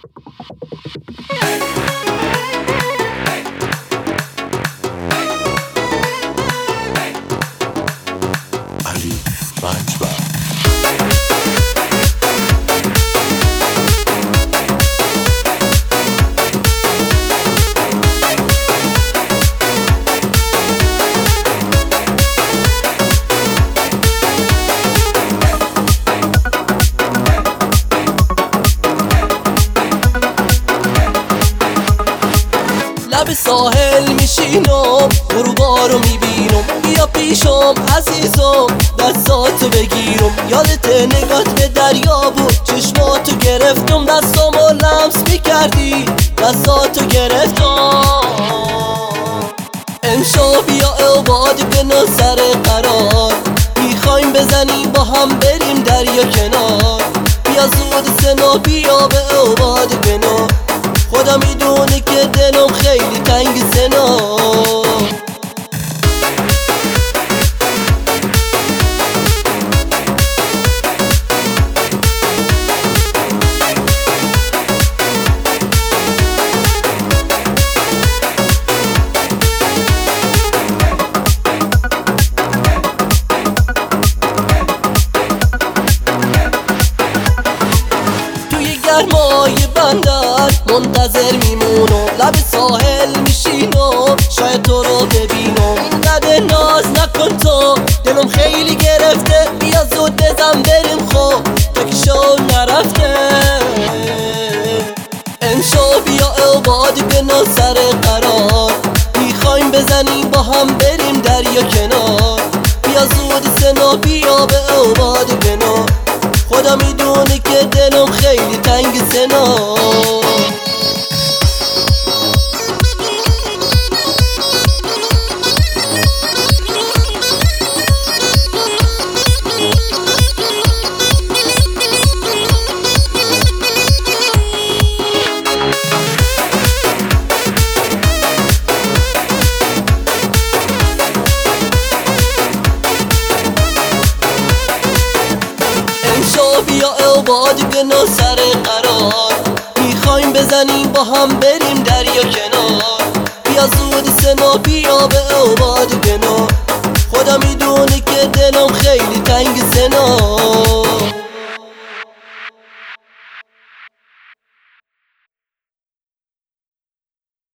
علی رنجبر لب ساحل میشینم غروبا رو میبینم، بیا پیشم عزیزم دستاتو بگیرم. یادت نگات به دریا بود، چشماتو گرفتم، دستامو لمس میکردی دستاتو گرفتم. امشب بیا عباد بنا سر قرار، میخوایم بزنیم با هم بریم دریا کنار. بیا زود سنا بیا به عباد بنا، خدا میدونه که دلم خیلی تنگ سنا. توی گرمای بندر منتظر میمونم، لب ساحل میشینم شاید تو رو ببینم. اینقدر ناز نکن تو، دلم خیلی گرفته، بیا زود بزن بریم خب تا که شو نرفته. امشب بیا عباد بنا سر قرار، میخوایم بزنیم با هم بریم دریا کنار. بیا زود سنا بیا به عباد بنا، خدا میدونه که دلم خیلی تنگ سنا. بیا عباد بنا سر قرار، میخوایم بزنیم با هم بریم دریا کنار. بیا زود سنا بیا به عباد بنا، خدا میدونه که دلم خیلی تنگ سنا.